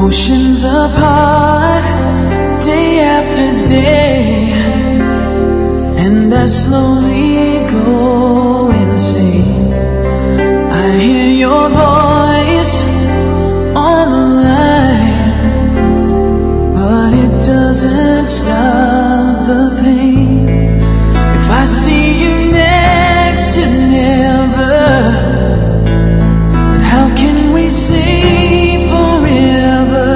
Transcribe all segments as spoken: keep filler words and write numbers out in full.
Oceans apart, day after day, and I slowly go insane. I hear your voice on the line, but it doesn't stop the pain. If I see you next to never, then how can we say forever?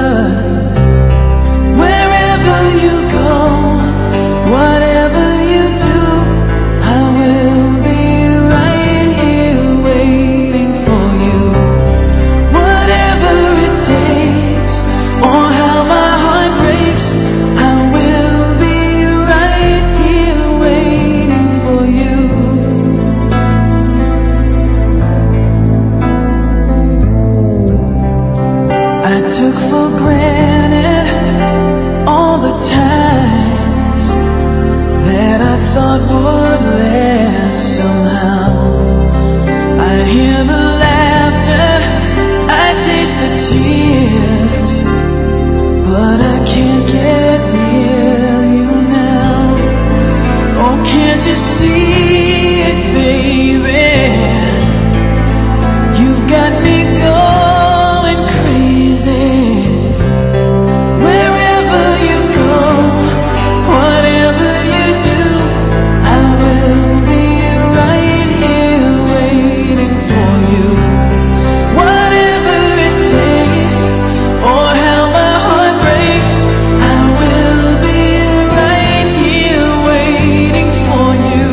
Wherever you go, whatever you do, I will be right here waiting for you. Whatever it takes, or how my heart breaks, I will be right here waiting for you. I took for granted all the times that I thought would last somehow. I hear the laughter, I taste the tears, but I can't get near you now. Oh, can't you see it, baby? You've got me going crazy. Wherever you go, whatever you do, I will be right here waiting for you. Whatever it takes, or how my heart breaks, I will be right here waiting for you.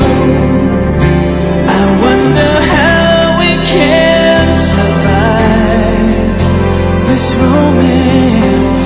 I wonder how we can survive this romance.